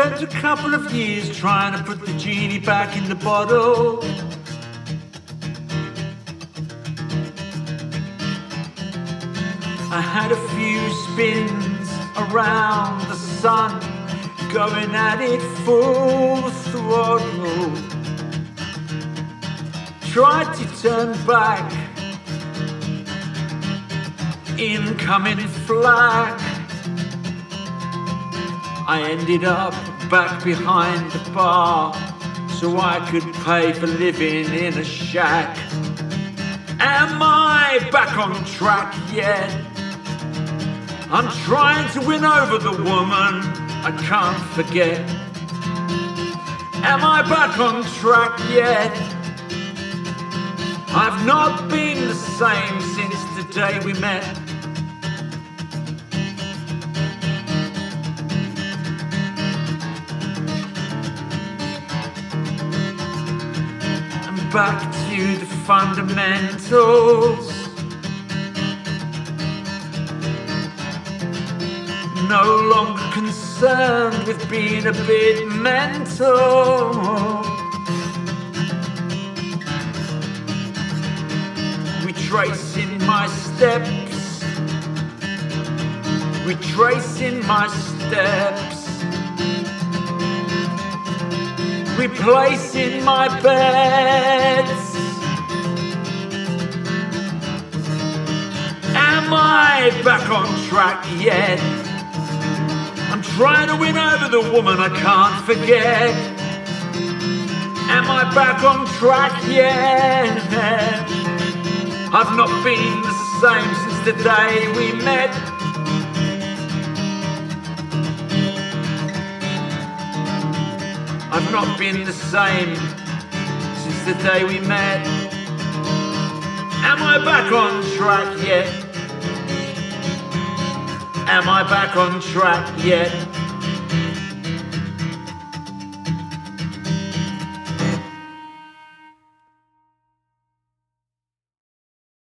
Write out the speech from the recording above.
spent a couple of years trying to put the genie back in the bottle. I had a few spins around the sun, going at it full throttle. Tried to turn back, incoming flag. I ended up back behind the bar so I could pay for living in a shack. Am I back on track yet? I'm trying to win over the woman I can't forget. Am I back on track yet? I've not been the same since the day we met. I'm back to the fundamentals. No longer concerned with being a bit mental. Retracing my steps, retracing my steps, replacing my beds. Am I back on track yet? I'm trying to win over the woman I can't forget. Am I back on track yet? I've not been the same since the day we met. I've not been the same since the day we met. Am I back on track yet? Am I back on track yet?